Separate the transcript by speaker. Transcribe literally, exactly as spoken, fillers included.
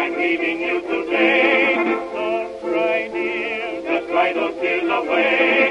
Speaker 1: I'm leaving you today. Don't cry, dear, just cry those tears away.